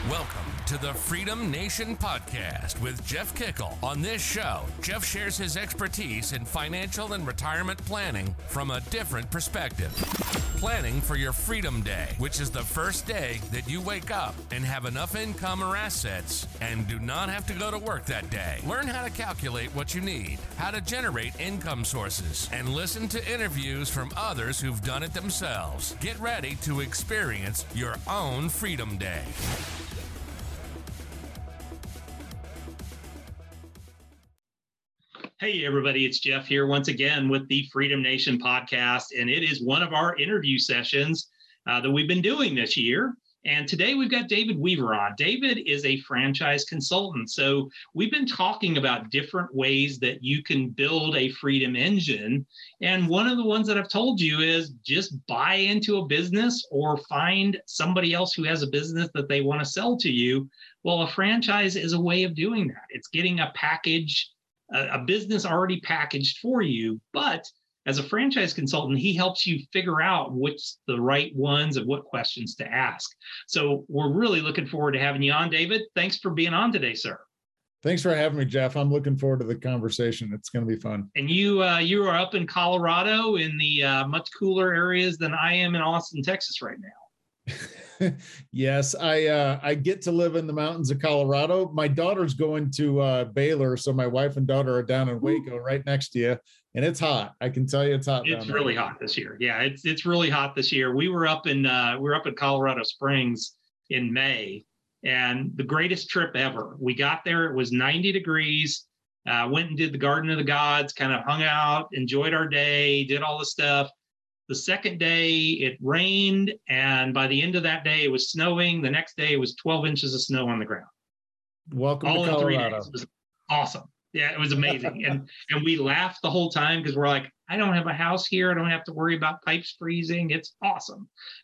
Welcome to the Freedom Nation Podcast with Jeff Kickle. On this show, Jeff shares his expertise in financial and retirement planning from a different perspective. Planning for your Freedom Day, which is the first day that you wake up and have enough income or assets and do not have to go to work that day. Learn how to calculate what you need, how to generate income sources, and listen to interviews from others who've done it themselves. Get ready to experience your own Freedom Day. Hey, everybody, it's Jeff here once again with the Freedom Nation podcast, and it is one of our interview sessions that we've been doing this year. And today we've got David Weaver on. David is a franchise consultant. So we've been talking about different ways that you can build a freedom engine. And one of the ones that I've told you is just buy into a business or find somebody else who has a business that they want to sell to you. Well, a franchise is a way of doing that. It's getting a package, a business already packaged for you, but as a franchise consultant, he helps you figure out which the right ones and what questions to ask. So we're really looking forward to having you on, David. Thanks for being on today, sir. Thanks for having me, Jeff. I'm looking forward to the conversation. It's going to be fun. And you are up in Colorado in the much cooler areas than I am in Austin, Texas right now. Yes, I get to live in the mountains of Colorado. My daughter's going to Baylor, so my wife and daughter are down in Waco, right next to you, and it's hot. I can tell you, it's hot. It's really hot this year. Yeah, it's really hot this year. We were up in Colorado Springs in May, and the greatest trip ever. We got there; it was 90 degrees. Went and did the Garden of the Gods, kind of hung out, enjoyed our day, did all the stuff. The second day, it rained, and by the end of that day, it was snowing. The next day, it was 12 inches of snow on the ground. Welcome all to in 3 Colorado. days. It was awesome. Yeah, it was amazing. and we laughed the whole time because we're like, I don't have a house here. I don't have to worry about pipes freezing. It's awesome.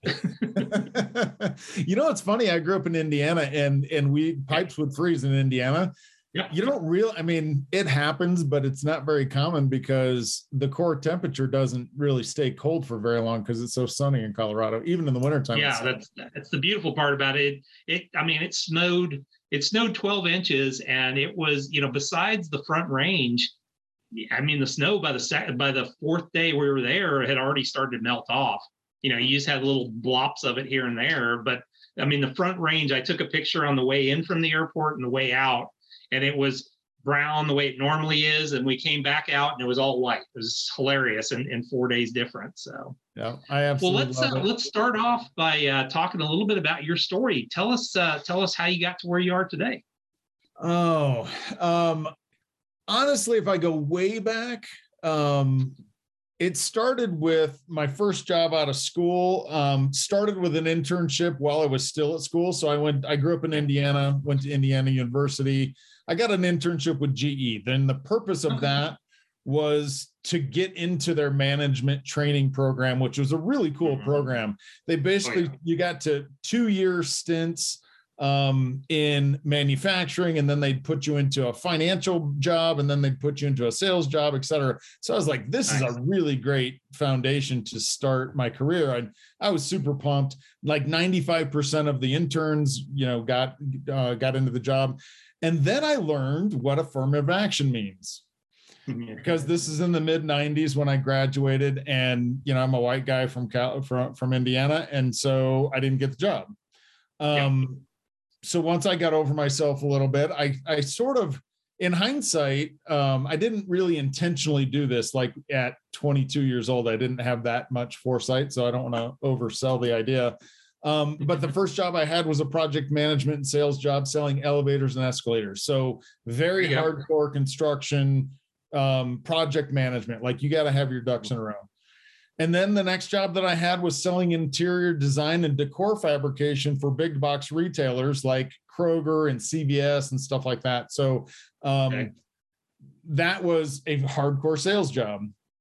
You know, it's funny. I grew up in Indiana, and pipes would freeze in Indiana. Yeah. You don't really, I mean, it happens, but it's not very common because the core temperature doesn't really stay cold for very long because it's so sunny in Colorado, even in the wintertime. Yeah, that's the beautiful part about it. It snowed 12 inches, and it was, besides the Front Range, I mean, the snow by the fourth day we were there had already started to melt off. You just had little blops of it here and there. But I mean, the Front Range, I took a picture on the way in from the airport and the way out, and it was brown the way it normally is. And we came back out and it was all white. It was hilarious in 4 days difference. So yeah, I absolutely love it. Let's start off by talking a little bit about your story. Tell us how you got to where you are today. Honestly, if I go way back, it started with my first job out of school, started with an internship while I was still at school. So I grew up in Indiana, went to Indiana University. I got an internship with GE. Then the purpose of that was to get into their management training program, which was a really cool program. They basically, you got to 2-year stints in manufacturing, and then they'd put you into a financial job, and then they'd put you into a sales job, et cetera. So I was like, this is a really great foundation to start my career. I was super pumped. Like 95% of the interns, got into the job. And then I learned what affirmative action means. Because this is in the mid 90s when I graduated, and I'm a white guy from Indiana, and so I didn't get the job. So once I got over myself a little bit, I sort of, in hindsight, I didn't really intentionally do this. Like at 22 years old, I didn't have that much foresight, so I don't want to oversell the idea. But the first job I had was a project management and sales job selling elevators and escalators. So very hardcore construction, project management. Like you got to have your ducks in a row. And then the next job that I had was selling interior design and decor fabrication for big box retailers like Kroger and CVS and stuff like that. So that was a hardcore sales job.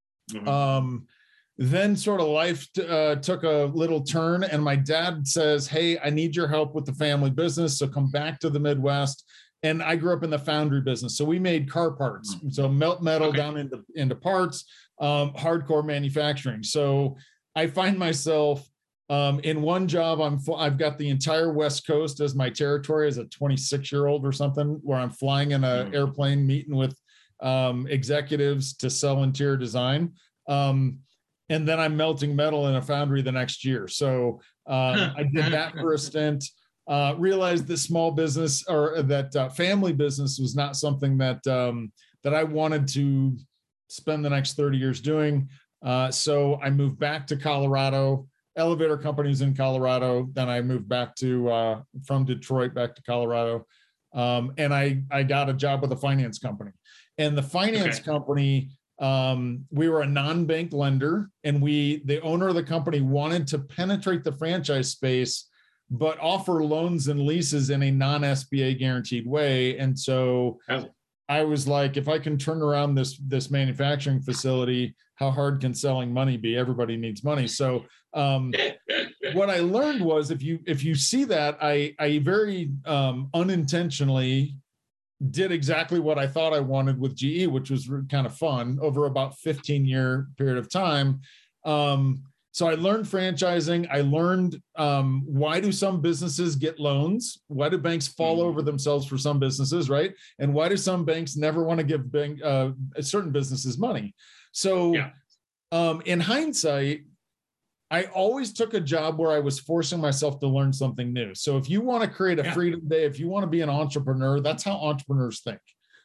Then sort of life took a little turn, and my dad says, hey, I need your help with the family business. So come back to the Midwest. And I grew up in the foundry business. So we made car parts. So melt metal down into parts, hardcore manufacturing. So I find myself In one job, I've got the entire West Coast as my territory as a 26-year-old or something, where I'm flying in an airplane, meeting with executives to sell interior design. And then I'm melting metal in a foundry the next year. So I did that for a stint. Realized that small business or that family business was not something that that I wanted to spend the next 30 years doing. So I moved back to Colorado. Elevator companies in Colorado. Then I moved back to from Detroit back to Colorado, and I got a job with a finance company. And the finance company, we were a non-bank lender, and the owner of the company wanted to penetrate the franchise space, but offer loans and leases in a non-SBA guaranteed way. And so I was like, if I can turn around this manufacturing facility, how hard can selling money be? Everybody needs money. So what I learned was if you see that, I very unintentionally did exactly what I thought I wanted with GE, which was kind of fun over about 15-year period of time. So I learned franchising. I learned why do some businesses get loans? Why do banks fall over themselves for some businesses, right? And why do some banks never want to give certain businesses money? So in hindsight, I always took a job where I was forcing myself to learn something new. So if you want to create a freedom day, if you want to be an entrepreneur, that's how entrepreneurs think.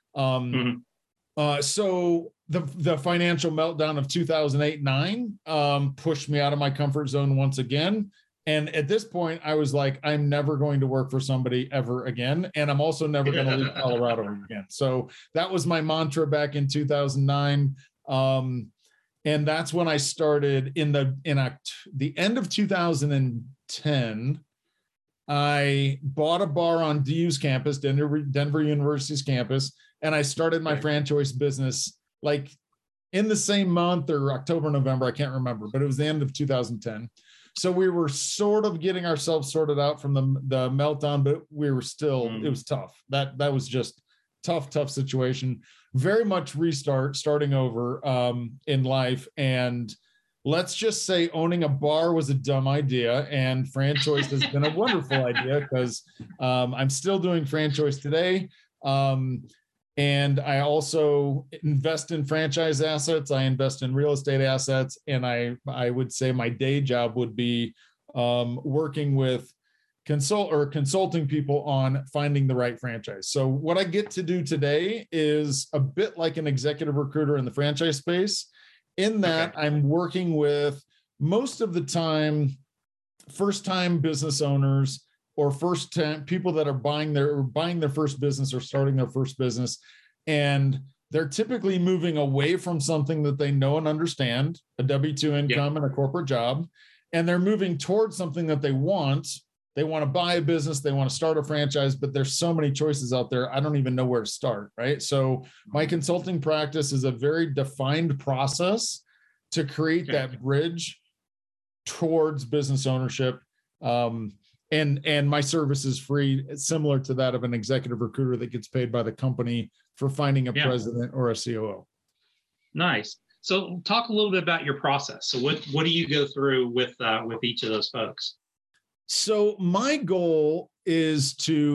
So the financial meltdown of 2008-9 pushed me out of my comfort zone once again. And at this point, I was like, I'm never going to work for somebody ever again. And I'm also never going to leave Colorado again. So that was my mantra back in 2009. And that's when I started in the end of 2010. I bought a bar on DU's campus, Denver University's campus, and I started my franchise business like in the same month or October, November, I can't remember, but it was the end of 2010. So we were sort of getting ourselves sorted out from the meltdown, but we were still, it was tough. That was just tough situation. Very much starting over in life. And let's just say owning a bar was a dumb idea, and franchise has been a wonderful idea because I'm still doing franchise today. And I also invest in franchise assets. I invest in real estate assets. And I would say my day job would be working with consulting people on finding the right franchise. So what I get to do today is a bit like an executive recruiter in the franchise space, in that I'm working with most of the time first-time business owners or first-time people that are buying their first business or starting their first business, and they're typically moving away from something that they know and understand, a W-2 income and a corporate job, and they're moving towards something that they want. They want to buy a business, they want to start a franchise, but there's so many choices out there, I don't even know where to start, right? So my consulting practice is a very defined process to create that bridge towards business ownership. And my service is free, similar to that of an executive recruiter that gets paid by the company for finding a president or a COO. Nice. So talk a little bit about your process. So what do you go through with each of those folks? So my goal is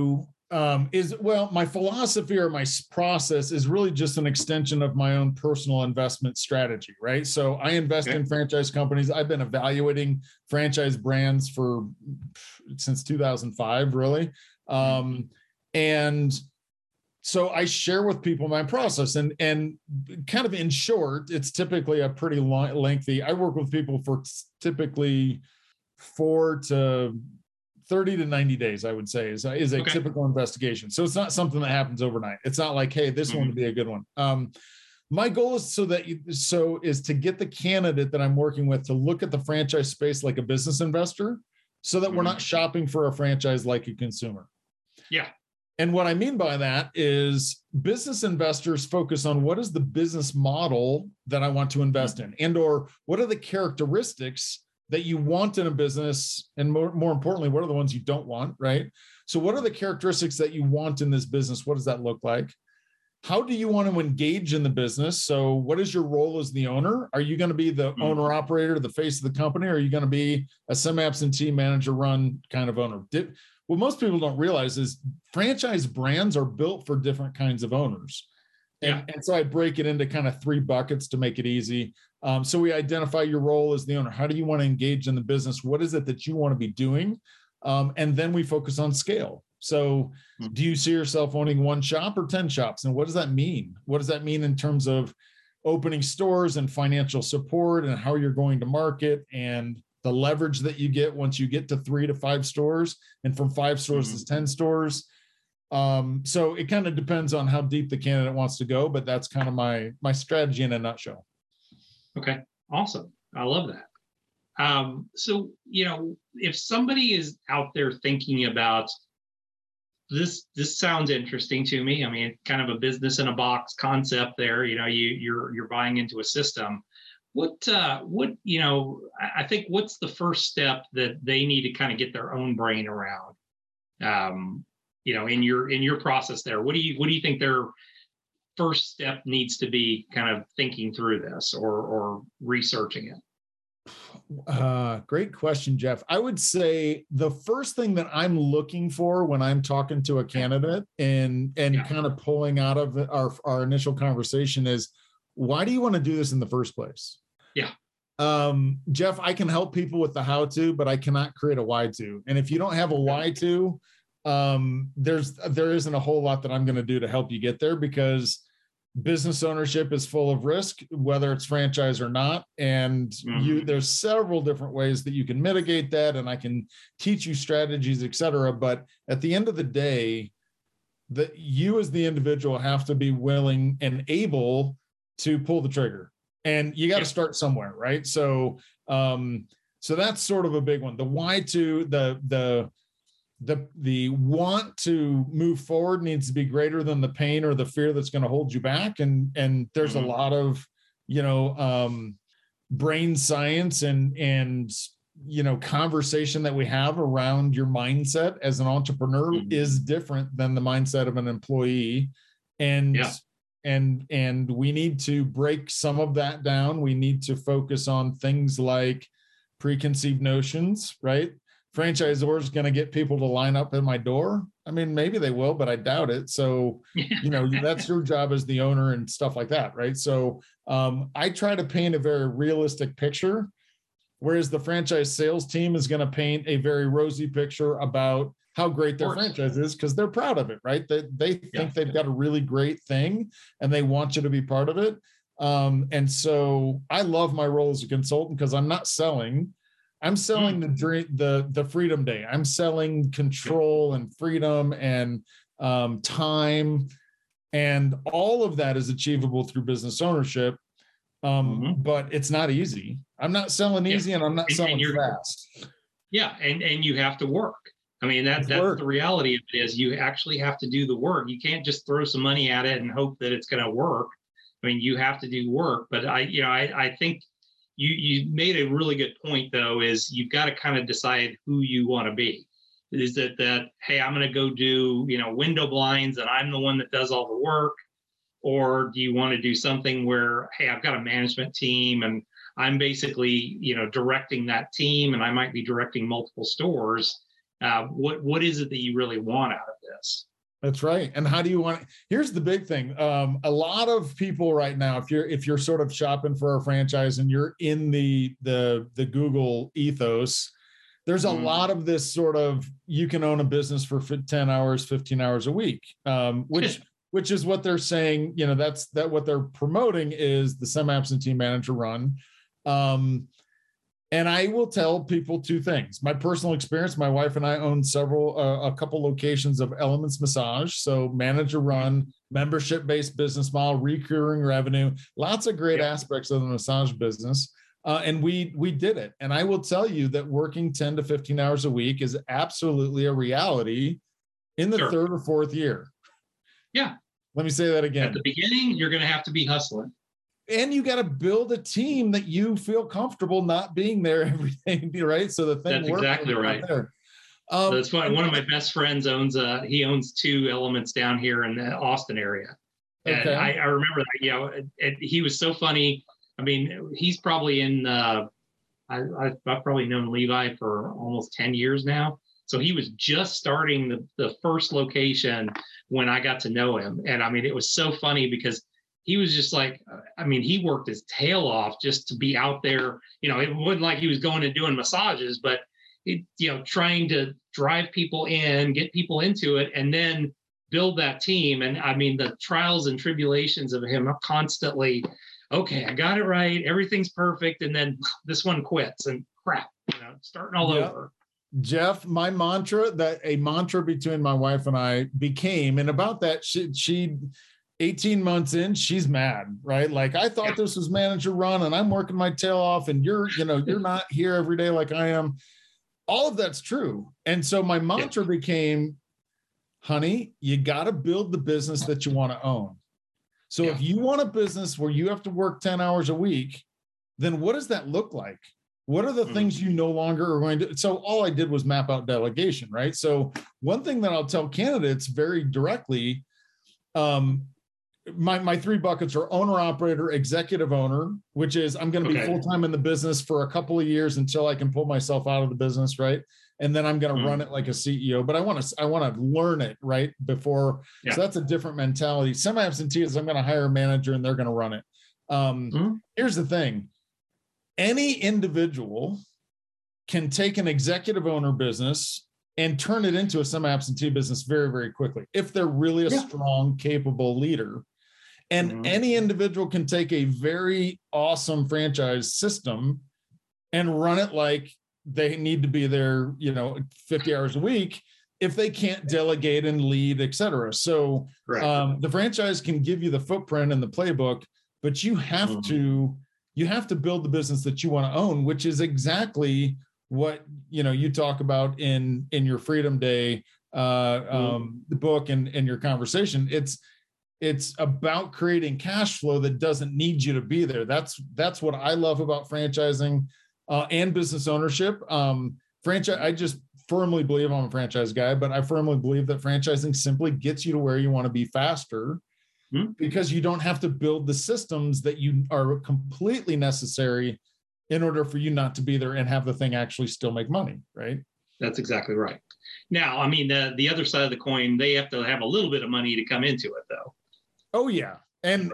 my philosophy or my process is really just an extension of my own personal investment strategy, right? So I invest in franchise companies. I've been evaluating franchise brands since 2005, really. And so I share with people my process, and kind of in short, it's typically a pretty lengthy. I work with people for typically 30 to 90 days, I would say, is a typical investigation. So it's not something that happens overnight. It's not like, hey, this one would be a good one. My goal is is to get the candidate that I'm working with to look at the franchise space like a business investor, so that we're not shopping for a franchise like a consumer. Yeah. And what I mean by that is business investors focus on what is the business model that I want to invest in, or what are the characteristics that you want in a business, and more importantly, what are the ones you don't want, right? So what are the characteristics that you want in this business? What does that look like? how do you want to engage in the business? So what is your role as the owner? Are you going to be the owner operator, the face of the company? Or are you going to be a semi-absentee manager run kind of owner? What most people don't realize is franchise brands are built for different kinds of owners. And so I break it into kind of 3 buckets to make it easy. So we identify your role as the owner. How do you want to engage in the business? What is it that you want to be doing? And then we focus on scale. So do you see yourself owning 1 shop or 10 shops? And what does that mean? What does that mean in terms of opening stores and financial support and how you're going to market and the leverage that you get once you get to 3 to 5 stores and from 5 stores to 10 stores? So it kind of depends on how deep the candidate wants to go, but that's kind of my strategy in a nutshell. Okay. Awesome. I love that. So, if somebody is out there thinking about this sounds interesting to me. I mean, kind of a business in a box concept there, you're buying into a system. I think what's the first step that they need to kind of get their own brain around? In your process there, what do you think their first step needs to be kind of thinking through this or researching it? Great question, Jeff. I would say the first thing that I'm looking for when I'm talking to a candidate and kind of pulling out of our initial conversation is, why do you want to do this in the first place? Yeah. Jeff, I can help people with the how to, but I cannot create a why to. And if you don't have a why to, there isn't a whole lot that I'm going to do to help you get there, because business ownership is full of risk, whether it's franchise or not. And there's several different ways that you can mitigate that. And I can teach you strategies, et cetera. But at the end of the day, that you as the individual have to be willing and able to pull the trigger, and you got to start somewhere. Right. So that's sort of a big one. The why to the want to move forward needs to be greater than the pain or the fear that's going to hold you back. And there's a lot of, brain science and conversation that we have around your mindset as an entrepreneur is different than the mindset of an employee. And we need to break some of that down. We need to focus on things like preconceived notions, right? Franchisor is going to get people to line up at my door. I mean, maybe they will, but I doubt it. So, that's your job as the owner and stuff like that. Right. So I try to paint a very realistic picture, whereas the franchise sales team is going to paint a very rosy picture about how great their franchise is, because they're proud of it. Right. They think they've got a really great thing and they want you to be part of it. And so I love my role as a consultant, because I'm not selling. I'm selling the freedom day. I'm selling control and freedom and time, and all of that is achievable through business ownership. But it's not easy. I'm not selling easy, and I'm not selling fast. Yeah, and you have to work. I mean, that's the reality of it, is you actually have to do the work. You can't just throw some money at it and hope that it's going to work. I mean, you have to do work. But I think you made a really good point, though, is you've got to kind of decide who you want to be. Is that, hey, I'm going to go do, window blinds and I'm the one that does all the work? Or do you want to do something where, hey, I've got a management team and I'm basically, directing that team, and I might be directing multiple stores? What is it that you really want out of this? That's right. And how do you want? Here's the big thing. A lot of people right now, if you're sort of shopping for a franchise and you're in the Google ethos, there's a lot of this sort of, you can own a business for 10 hours, 15 hours a week, which is what they're saying. That's what they're promoting is the semi-absentee manager run. And I will tell people 2 things. My personal experience, my wife and I own a couple locations of Elements Massage. So manager run, membership-based business model, recurring revenue, lots of great aspects of the massage business. And we did it. And I will tell you that working 10 to 15 hours a week is absolutely a reality in the 3rd or 4th year. Yeah. Let me say that again. At the beginning, you're going to have to be hustling. And you got to build a team that you feel comfortable not being there every day, right? So the thing that's exactly right. That's why one of my best friends owns 2 Elements down here in the Austin area, And Okay. I remember that, you know, and he was so funny. I mean, he's probably in, I've probably known Levi for almost 10 years now. So he was just starting the first location when I got to know him. And I mean, it was so funny because he was just like, I mean, he worked his tail off just to be out there. You know, it wasn't like he was going and doing massages, but you know, trying to drive people in, get people into it, and then build that team. And I mean, the trials and tribulations of him constantly, okay, I got it right, everything's perfect, and then this one quits and crap, you know, starting all over. Jeff, my mantra, that a mantra between my wife and I became, and about that, she 18 months in, she's mad, right? Like, I thought this was manager run and I'm working my tail off and you're not here every day like I am. All of that's true. And so my mantra became, honey, you got to build the business that you want to own. So if you want a business where you have to work 10 hours a week, then what does that look like? What are the things you no longer are going to? So all I did was map out delegation, right? So one thing that I'll tell candidates very directly, my three buckets are owner, operator, executive owner, which is I'm going to be full-time in the business for a couple of years until I can pull myself out of the business, right? And then I'm going to run it like a CEO, but I want to learn it right before. So that's a different mentality. Semi-absentee is I'm going to hire a manager and they're going to run it. Here's the thing. Any individual can take an executive owner business and turn it into a semi-absentee business very, very quickly if they're really a strong, capable leader. And any individual can take a very awesome franchise system and run it like they need to be there, 50 hours a week if they can't delegate and lead, et cetera. So the franchise can give you the footprint and the playbook, but you have to build the business that you want to own, which is exactly what, you talk about in your Freedom Day, the book and your conversation. It's about creating cash flow that doesn't need you to be there. That's what I love about franchising and business ownership. I just firmly believe, I'm a franchise guy, but I firmly believe that franchising simply gets you to where you want to be faster because you don't have to build the systems that you are completely necessary in order for you not to be there and have the thing actually still make money, right? That's exactly right. Now, I mean, the other side of the coin, they have to have a little bit of money to come into it, though. Oh, yeah. And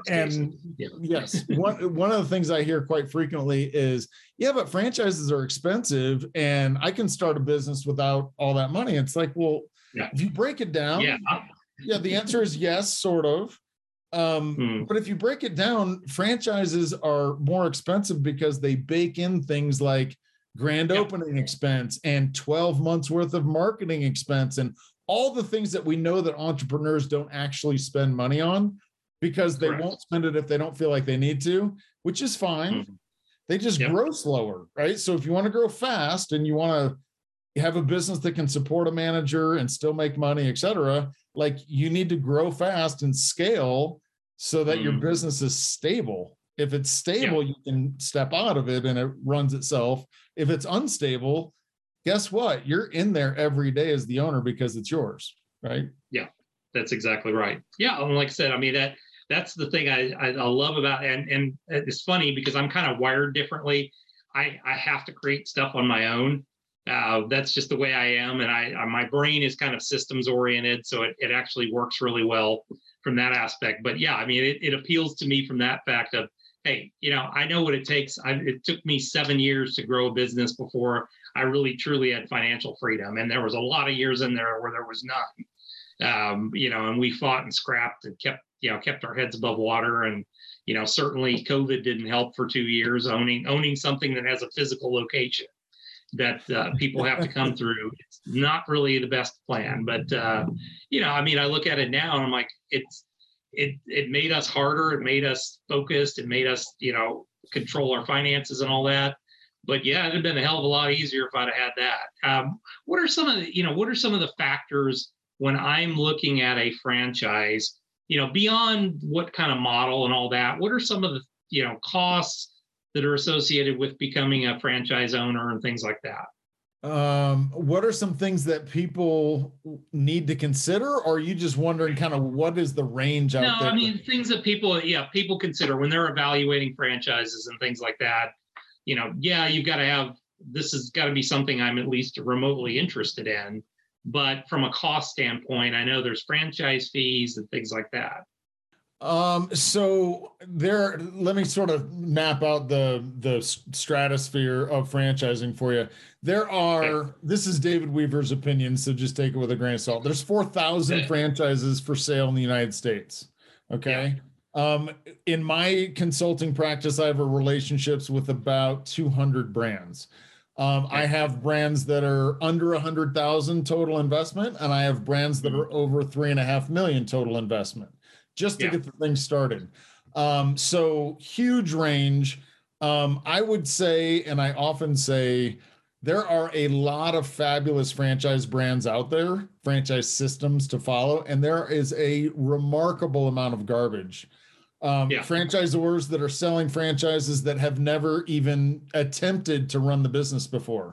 yes, one of the things I hear quite frequently is, but franchises are expensive and I can start a business without all that money. It's like, well, if you break it down, the answer is yes, sort of. But if you break it down, franchises are more expensive because they bake in things like grand opening expense and 12 months worth of marketing expense and all the things that we know that entrepreneurs don't actually spend money on because they won't spend it if they don't feel like they need to, which is fine. They just grow slower, right? So if you want to grow fast and you want to have a business that can support a manager and still make money, et cetera, like you need to grow fast and scale so that your business is stable. If it's stable, you can step out of it and it runs itself. If it's unstable, guess what? You're in there every day as the owner because it's yours, right? Yeah, that's exactly right. Yeah, and like I said, I mean, that's the thing I love about it. And it's funny because I'm kind of wired differently. I have to create stuff on my own. That's just the way I am. And my brain is kind of systems oriented. So it actually works really well from that aspect. But yeah, I mean, it appeals to me from that fact of, hey, I know what it takes. It took me 7 years to grow a business before I really truly had financial freedom. And there was a lot of years in there where there was none, and we fought and scrapped and kept our heads above water. And, certainly COVID didn't help for 2 years. Owning something that has a physical location that people have to come through. It's not really the best plan, but I mean, I look at it now and I'm like, it made us harder. It made us focused. It made us, control our finances and all that. But yeah, it'd have been a hell of a lot easier if I'd have had that. What are some of the factors when I'm looking at a franchise, beyond what kind of model and all that? What are some of the, costs that are associated with becoming a franchise owner and things like that? What are some things that people need to consider, or are you just wondering kind of what is the range out there? No, I mean, things that people consider when they're evaluating franchises and things like that. You've got to have, this has got to be something I'm at least remotely interested in. But from a cost standpoint, I know there's franchise fees and things like that. So let me sort of map out the stratosphere of franchising for you. This is David Weaver's opinion, so just take it with a grain of salt. There's 4,000 franchises for sale in the United States. Okay. Yeah. In my consulting practice, I have relationships with about 200 brands. I have brands that are under 100,000 total investment, and I have brands that are over 3.5 million total investment, just to get the thing started. So huge range. I would say, and I often say, there are a lot of fabulous franchise brands out there, franchise systems to follow, and there is a remarkable amount of garbage. Franchisors that are selling franchises that have never even attempted to run the business before.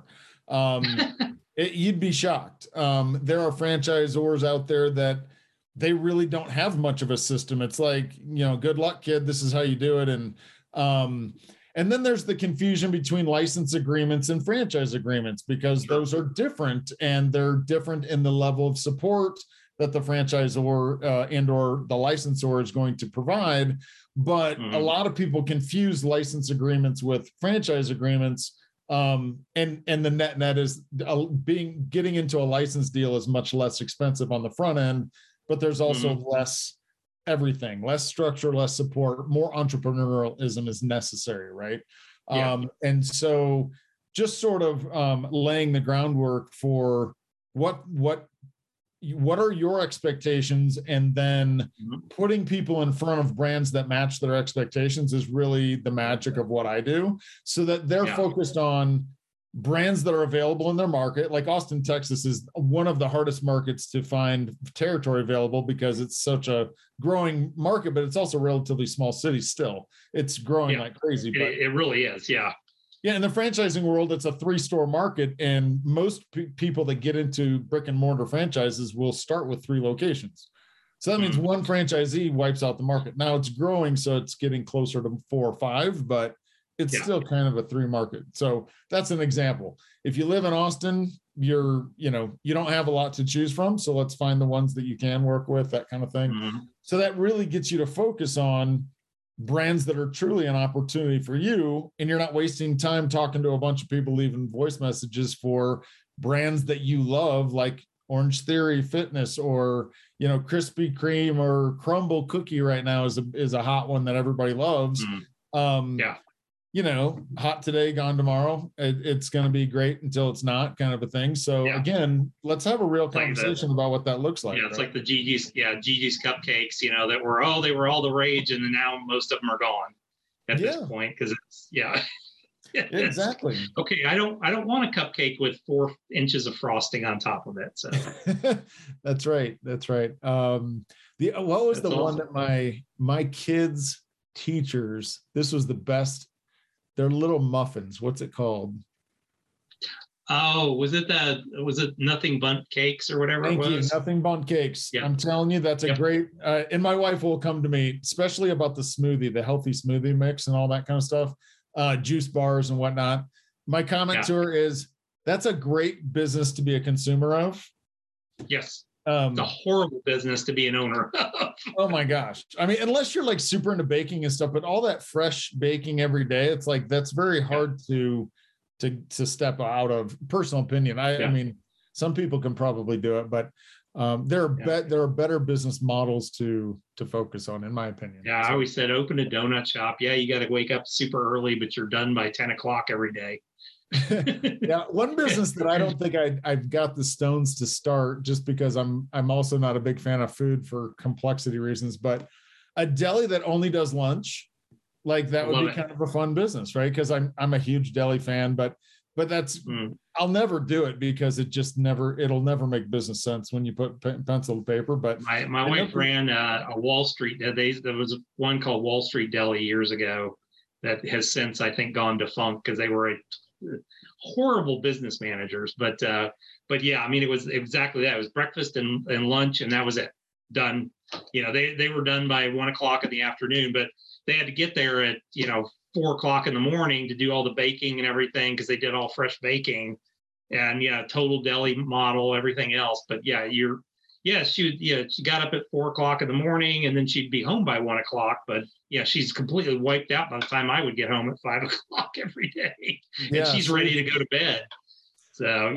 You'd be shocked. There are franchisors out there that they really don't have much of a system. It's like, good luck, kid. This is how you do it. And then there's the confusion between license agreements and franchise agreements, because those are different, and they're different in the level of support that the franchisor and or the licensor is going to provide. But a lot of people confuse license agreements with franchise agreements. And the net is getting into a license deal is much less expensive on the front end, but there's also less everything, less structure, less support, more entrepreneurialism is necessary, right? And so just sort of laying the groundwork for what are your expectations, and then putting people in front of brands that match their expectations is really the magic of what I do, so that they're focused on brands that are available in their market. Like Austin, Texas is one of the hardest markets to find territory available, because it's such a growing market, but it's also a relatively small city still. It's growing like crazy. It really is. Yeah. Yeah. In the franchising world, it's a 3-store market, and most people that get into brick and mortar franchises will start with 3 locations. So that means one franchisee wipes out the market. Now it's growing, so it's getting closer to 4 or 5, but it's still kind of a 3 market. So that's an example. If you live in Austin, you don't have a lot to choose from. So let's find the ones that you can work with, that kind of thing. So that really gets you to focus on brands that are truly an opportunity for you. And you're not wasting time talking to a bunch of people, leaving voice messages for brands that you love, like Orange Theory Fitness, or, Krispy Kreme, or Crumble Cookie right now is a hot one that everybody loves. Hot today, gone tomorrow. It's going to be great until it's not, kind of a thing. So again, let's have a real conversation about what that looks like. It's like the Gigi's cupcakes, that they were all the rage, and then now most of them are gone at this point, because it's exactly. Okay, I don't want a cupcake with 4 inches of frosting on top of it. So That's right. What was the one that my kids' teachers, this was the best. They're little muffins. What's it called? Oh, was it Nothing Bundt Cakes or whatever Thank it was? you, Nothing Bundt Cakes. Yeah. I'm telling you, that's a great, and my wife will come to me, especially about the smoothie, the healthy smoothie mix and all that kind of stuff, juice bars and whatnot. My comment to her is, that's a great business to be a consumer of. Yes. It's a horrible business to be an owner of. Oh my gosh. I mean, unless you're like super into baking and stuff, but all that fresh baking every day, it's like, that's very hard to step out of. Personal opinion. I mean, some people can probably do it, but there are better business models to focus on, in my opinion. Yeah. I always said, open a donut shop. Yeah. You got to wake up super early, but you're done by 10 o'clock every day. Yeah, one business that I don't think I've got the stones to start, just because I'm also not a big fan of food for complexity reasons, but a deli that only does lunch, like that would be kind of a fun business, right? Because I'm a huge deli fan, but that's I'll never do it, because it'll never make business sense when you put pencil to paper. But my wife ran a Wall Street. There was one called Wall Street Deli years ago that has since, I think, gone defunct, because they were a horrible business managers. But yeah, I mean, it was exactly that. It was breakfast and lunch, and that was it. Done. They were done by 1 o'clock in the afternoon, but they had to get there at 4 o'clock in the morning to do all the baking and everything, because they did all fresh baking, and total deli model, everything else. But she got up at 4 o'clock in the morning, and then she'd be home by 1 o'clock. But she's completely wiped out by the time I would get home at 5 o'clock every day, and she's ready to go to bed. So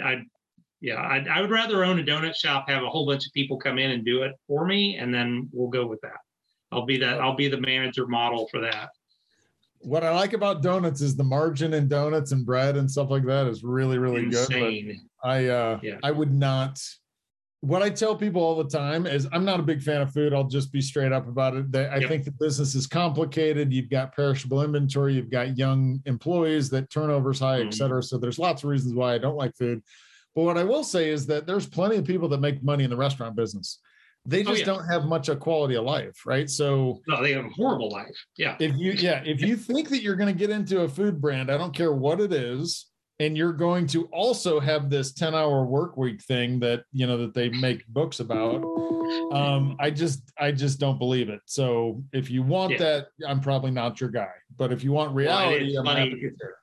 I would rather own a donut shop, have a whole bunch of people come in and do it for me, and then we'll go with that. I'll be the manager model for that. What I like about donuts is the margin in donuts and bread and stuff like that is really, really insane. Good. I would not. What I tell people all the time is I'm not a big fan of food. I'll just be straight up about it. I think the business is complicated. You've got perishable inventory. You've got young employees that turnover's high, et cetera. So there's lots of reasons why I don't like food. But what I will say is that there's plenty of people that make money in the restaurant business. They just don't have much a quality of life, right? So no, they have a horrible life. Yeah. If you think that you're going to get into a food brand, I don't care what it is, and you're going to also have this 10-hour work week thing that that they make books about, I just don't believe it. So if you want that, I'm probably not your guy. But if you want reality, I'm happy to get there.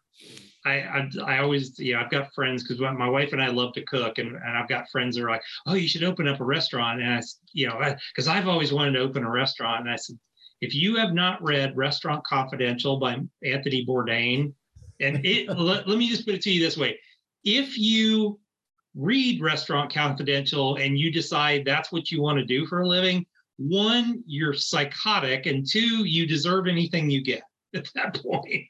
I always, I've got friends, because my wife and I love to cook, and I've got friends that are like, oh, you should open up a restaurant. And because I've always wanted to open a restaurant. And I said, if you have not read Restaurant Confidential by Anthony Bourdain, and let me just put it to you this way. If you read Restaurant Confidential and you decide that's what you want to do for a living, 1, you're psychotic, and 2, you deserve anything you get at that point.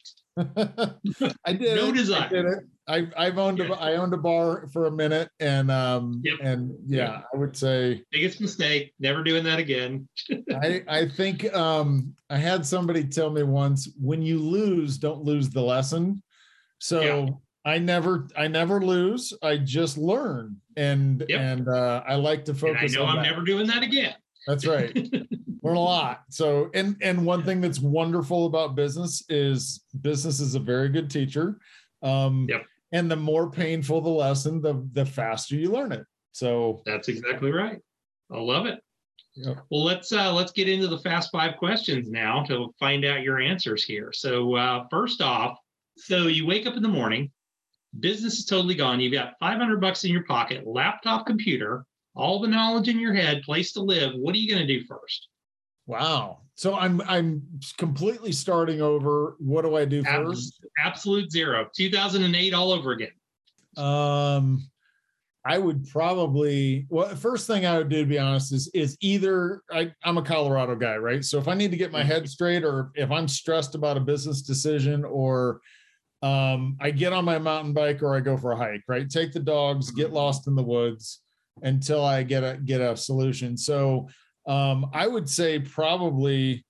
I did. No desire. I did it. I owned a bar for a minute, and I would say biggest mistake. Never doing that again. I think I had somebody tell me once, when you lose, don't lose the lesson. So I never lose. I just learn, and I like to focus. And I know I'm never doing that again. That's right. Learn a lot. So, and one thing that's wonderful about business is a very good teacher. And the more painful the lesson, the faster you learn it. So that's exactly right. I love it. Yep. Well, let's get into the fast 5 questions now to find out your answers here. So first off, so you wake up in the morning, business is totally gone. You've got $500 in your pocket, laptop, computer, all the knowledge in your head, place to live. What are you going to do first? Wow. So I'm completely starting over. What do I do first? Absolute zero. 2008 all over again. I would probably, the first thing I would do, to be honest, is either I'm a Colorado guy, right? So if I need to get my head straight, or if I'm stressed about a business decision, or I get on my mountain bike, or I go for a hike, right? Take the dogs, get lost in the woods until I get a solution. So I would say probably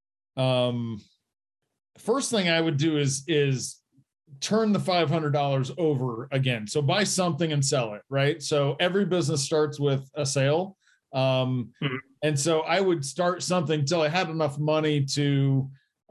first thing I would do is turn the $500 over again. So buy something and sell it, right? So every business starts with a sale. And so I would start something until I had enough money to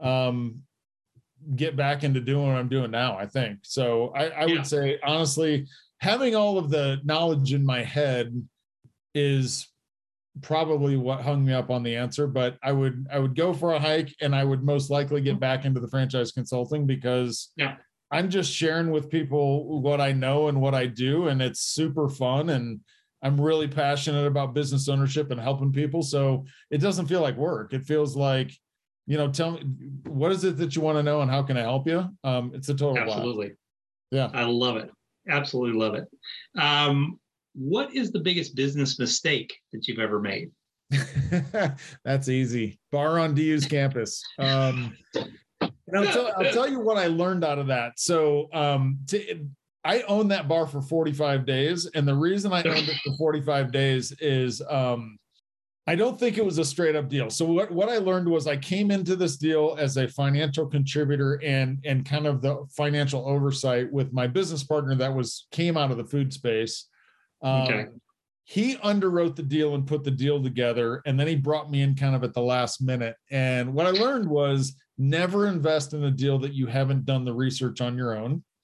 get back into doing what I'm doing now, I think. So I would say, honestly, having all of the knowledge in my head is probably what hung me up on the answer. But I would go for a hike, and I would most likely get back into the franchise consulting, because I'm just sharing with people what I know and what I do, and it's super fun, and I'm really passionate about business ownership and helping people. So it doesn't feel like work. It feels like, tell me, what is it that you want to know and how can I help you? It's a total absolutely blast. Yeah, I love it. Absolutely love it. What is the biggest business mistake that you've ever made? That's easy. Bar on DU's campus. And I'll tell you what I learned out of that. So I owned that bar for 45 days. And the reason I owned it for 45 days is I don't think it was a straight up deal. So what I learned was I came into this deal as a financial contributor and kind of the financial oversight with my business partner that came out of the food space. He underwrote the deal and put the deal together, and then he brought me in kind of at the last minute. And what I learned was never invest in a deal that you haven't done the research on your own.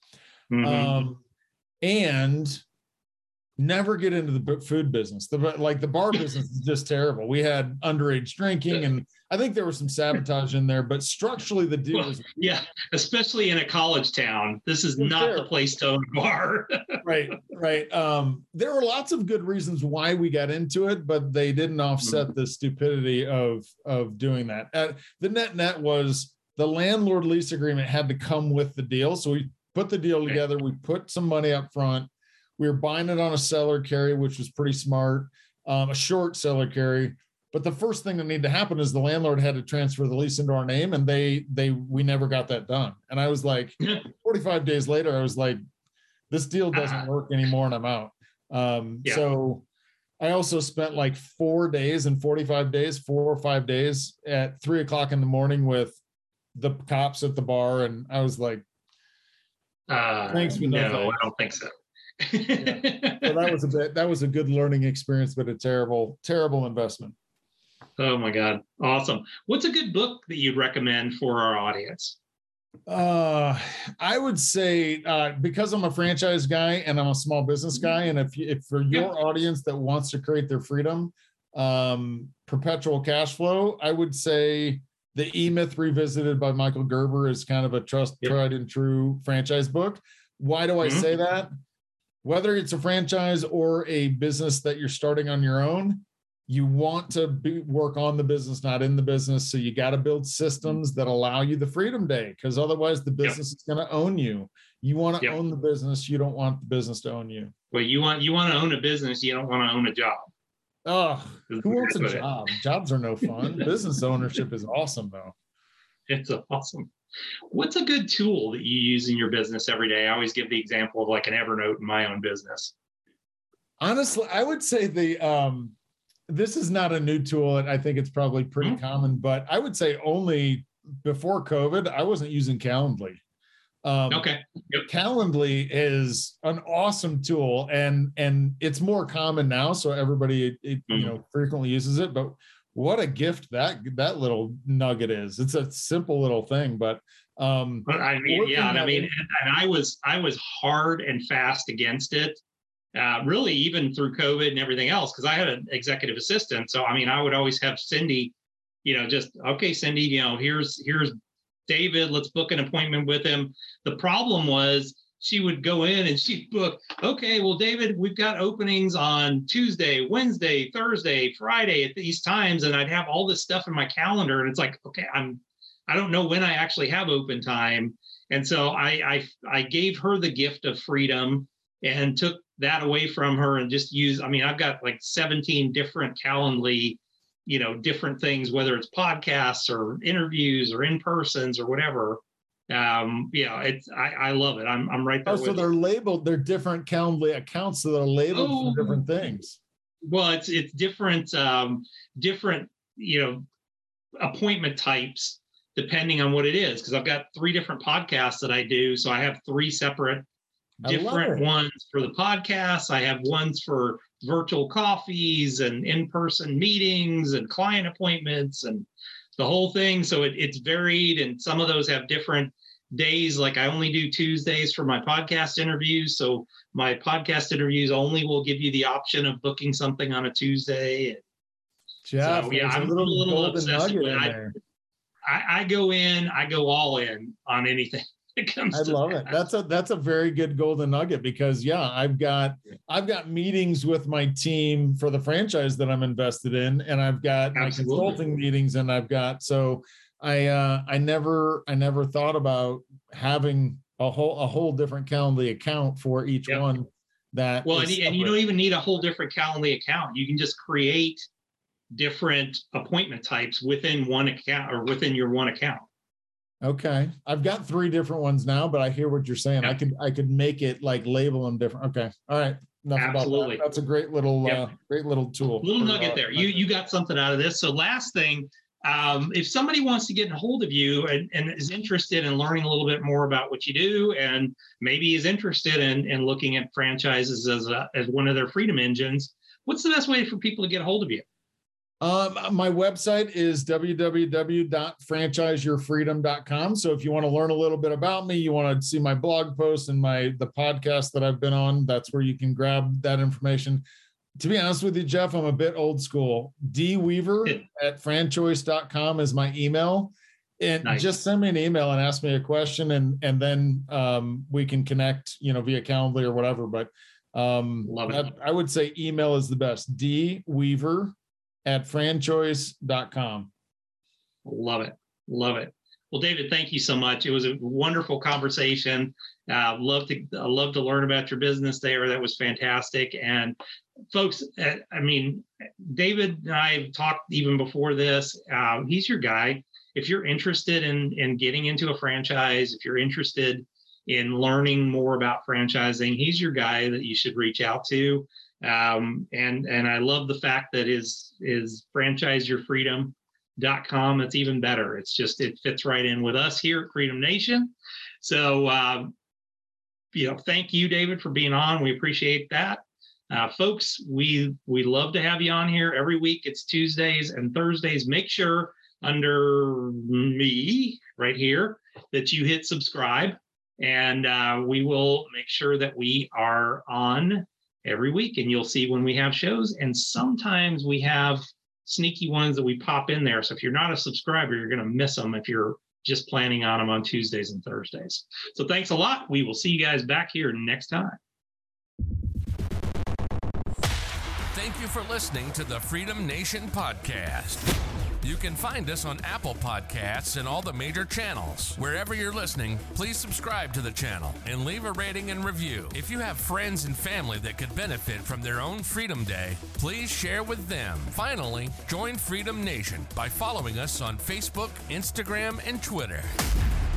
And never get into the food business. The bar business is just terrible. We had underage drinking, and I think there was some sabotage in there, but structurally the deal was. Yeah, especially in a college town. This is not the place to own a bar. Right. There were lots of good reasons why we got into it, but they didn't offset the stupidity of doing that. The net was the landlord lease agreement had to come with the deal. So we put the deal together. We put some money up front. We were buying it on a seller carry, which was pretty smart, a short seller carry. But the first thing that needed to happen is the landlord had to transfer the lease into our name, and we never got that done. And I was like, 45 days later, I was like, this deal doesn't work anymore, and I'm out. So I also spent like 4 days and 45 days, 4 or 5 days at 3:00 in the morning with the cops at the bar, and I was like, thanks, but no, I don't think so. So that was a good learning experience, but a terrible investment. Oh my God. Awesome. What's a good book that you'd recommend for our audience? I would say, because I'm a franchise guy and I'm a small business guy, and if for your audience that wants to create their freedom, Perpetual Cash Flow, I would say The E-Myth Revisited by Michael Gerber is kind of a tried and true franchise book. Why do I say that? Whether it's a franchise or a business that you're starting on your own, you want to work on the business, not in the business. So you got to build systems that allow you the freedom day, because otherwise the business is going to own you. You want to own the business. You don't want the business to own you. Well, you want to own a business. You don't want to own a job. Oh, who wants a job? Jobs are no fun. Business ownership is awesome, though. It's awesome. What's a good tool that you use in your business every day? I always give the example of like an Evernote in my own business. Honestly, I would say this is not a new tool, and I think it's probably pretty common, but I would say only before COVID, I wasn't using Calendly. Calendly is an awesome tool, and it's more common now, so everybody frequently uses it. But what a gift that little nugget is! It's a simple little thing, but and I was hard and fast against it. Really, even through COVID and everything else, because I had an executive assistant. So, I mean, I would always have Cindy, Cindy, here's David, let's book an appointment with him. The problem was she would go in and she'd book, okay, well, David, we've got openings on Tuesday, Wednesday, Thursday, Friday at these times. And I'd have all this stuff in my calendar. And it's like, okay, I don't know when I actually have open time. And so I gave her the gift of freedom and took that away from her and just I've got like 17 different Calendly, different things, whether it's podcasts or interviews or in-persons or whatever. I love it. I'm right there. So they're labeled, they're different Calendly accounts, so they're labeled for different things. Well, it's different, appointment types depending on what it is. Cause I've got 3 different podcasts that I do. So I have 3 separate different ones for the podcasts. I have ones for virtual coffees and in-person meetings and client appointments and the whole thing. So it's varied, and some of those have different days. Like I only do Tuesdays for my podcast interviews. So my podcast interviews only will give you the option of booking something on a Tuesday. Jeff, so, I'm a little obsessed with it. I go all in on anything. I love it. That's a very good golden nugget, because I've got meetings with my team for the franchise that I'm invested in, and I've got my consulting meetings, and I never thought about having a whole different Calendly account for each one. And you don't even need a whole different Calendly account. You can just create different appointment types within one account or within your one account. Okay. I've got 3 different ones now, but I hear what you're saying. Yeah. I could make it like label them different. Okay. All right. Absolutely. About that. That's a great little tool. Little nugget there. You got something out of this. So last thing, if somebody wants to get in hold of you and is interested in learning a little bit more about what you do, and maybe is interested in looking at franchises as one of their freedom engines, what's the best way for people to get a hold of you? My website is www.franchiseyourfreedom.com. So if you want to learn a little bit about me, you want to see my blog posts and the podcast that I've been on, that's where you can grab that information. To be honest with you, Jeff, I'm a bit old school. dweaver@franchoice.com is my email. And nice. Just send me an email and ask me a question, and then we can connect, via Calendly or whatever. But love it. I would say email is the best. dweaver@franchoice.com. Love it. Love it. Well, David, thank you so much. It was a wonderful conversation. Love to learn about your business there. That was fantastic. And folks, David and I have talked even before this. He's your guy. If you're interested in getting into a franchise, if you're interested in learning more about franchising, he's your guy that you should reach out to. And I love the fact that is franchiseyourfreedom.com. It's even better. It fits right in with us here at Freedom Nation. So, thank you, David, for being on. We appreciate that. Folks, we love to have you on here every week. It's Tuesdays and Thursdays. Make sure under me right here that you hit subscribe, and we will make sure that we are on every week, and you'll see when we have shows. And sometimes we have sneaky ones that we pop in there. So if you're not a subscriber, you're going to miss them if you're just planning on them on Tuesdays and Thursdays. So thanks a lot. We will see you guys back here next time. Thank you for listening to the Freedom Nation podcast. You can find us on Apple Podcasts and all the major channels. Wherever you're listening, please subscribe to the channel and leave a rating and review. If you have friends and family that could benefit from their own Freedom Day, please share with them. Finally, join Freedom Nation by following us on Facebook, Instagram, and Twitter.